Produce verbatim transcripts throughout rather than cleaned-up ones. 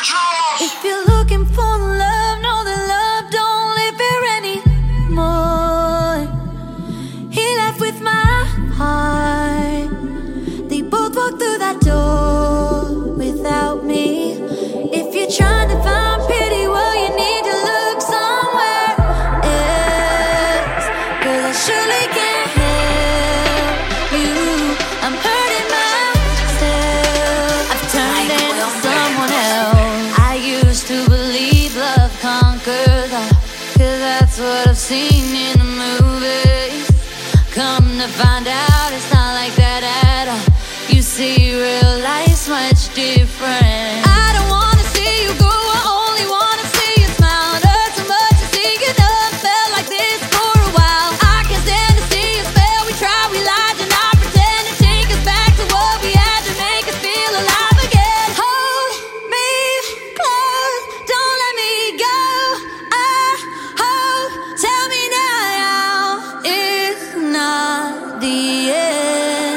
If you're looking for love, know that love don't live here anymore. He left with my heart. They both walked through that door without me. If you're trying to find pity, well, you need to look somewhere else, 'cause I surely can't help you. I'm hurting myself. I've turned into someone else. I used to believe love conquers all, 'cause that's what I've seen in the movies. Come to find out it's not like that at all. You see, real life's much different. I don't wanna see you go, I only wanna see you smile. It hurts so much to see you done, felt like this for a while. I can't stand to see you fail. We try, we lied, and I pretend to take us back to what we had to make us feel alive again. Hold me close, don't let me go. I hope, tell me now, it's not the end.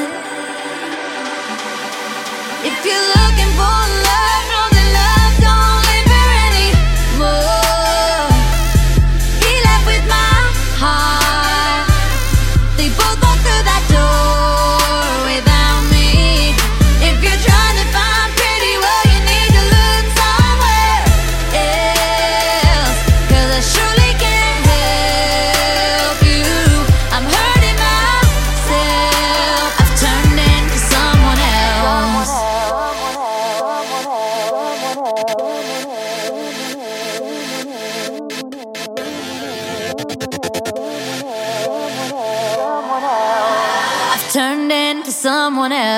If you're looking for love, know that love don't live here anymore. He left with my heart. They both walked through that door without me. If you're trying to find pity, well, you need to look somewhere else, 'cause I surely can't help you. I'm hurting myself. I've turned into someone else. I've turned into someone else.